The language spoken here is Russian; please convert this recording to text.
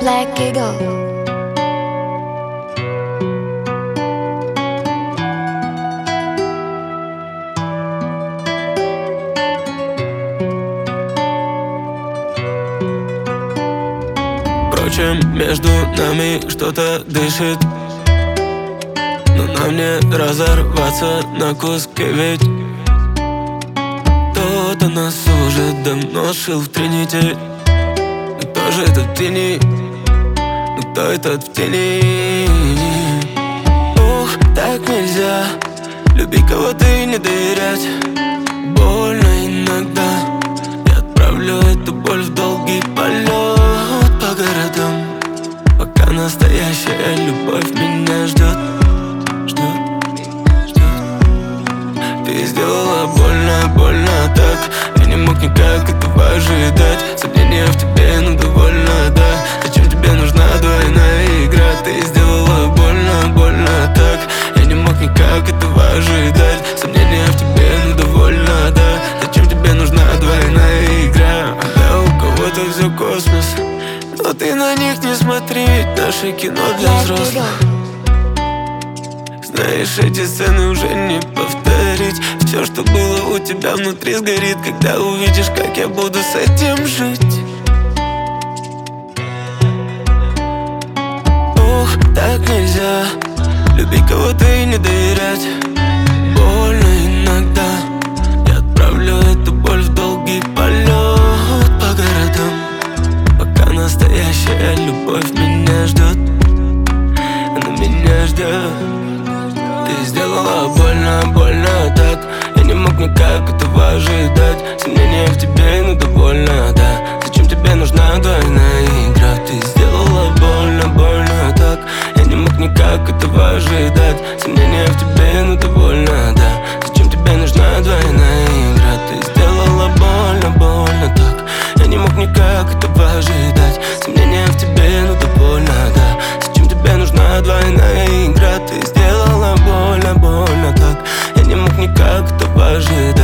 Black Eagle. Впрочем, между нами что-то дышит, но нам не разорваться на куски, ведь кто-то нас уже давно шил в тринити. Но кто же этот в тени? Ну кто этот в тени? Ух, так нельзя любить кого-то и не доверять. Больно иногда. Я отправлю эту боль в долгий полет по городам, пока настоящая любовь меня ждет. Ты сделала больно, больно так. Я не мог никак этого ожидать. Сомнения в тебе, ну довольно, да. Зачем тебе нужна двойная игра? Ты сделала больно, больно так. Я не мог никак этого ожидать. Сомнения в тебе, ну довольно, да. Зачем тебе нужна двойная игра? Да, у кого-то все космос, но ты на них не смотри, ведь наше кино для взрослых. Знаешь, эти сцены уже не повторить. Все, что было у тебя внутри, сгорит, когда увидишь, как я буду с этим жить. Ох, так нельзя любить кого-то и не доверять. Больно иногда. Я отправлю эту боль в долгий полет по городам, пока настоящая любовь меня ждет. Она меня ждет. Ты сделала больно, больно так. Я не мог никак этого ожидать. Сомнения в тебе, ну довольно, да. Зачем тебе нужна двойная игра? Ты сделала больно, больно так. Я не мог никак этого ожидать. Сомнения в тебе, ну довольно, да. Зачем тебе нужна двойная игра? Ты сделала больно, больно так. Я не мог никак этого ожидать. Сомнения в тебе, ну довольно, да. Зачем тебе нужна двойная игра? Ты сделала больно, больно так. Я не мог никак этого ожидать.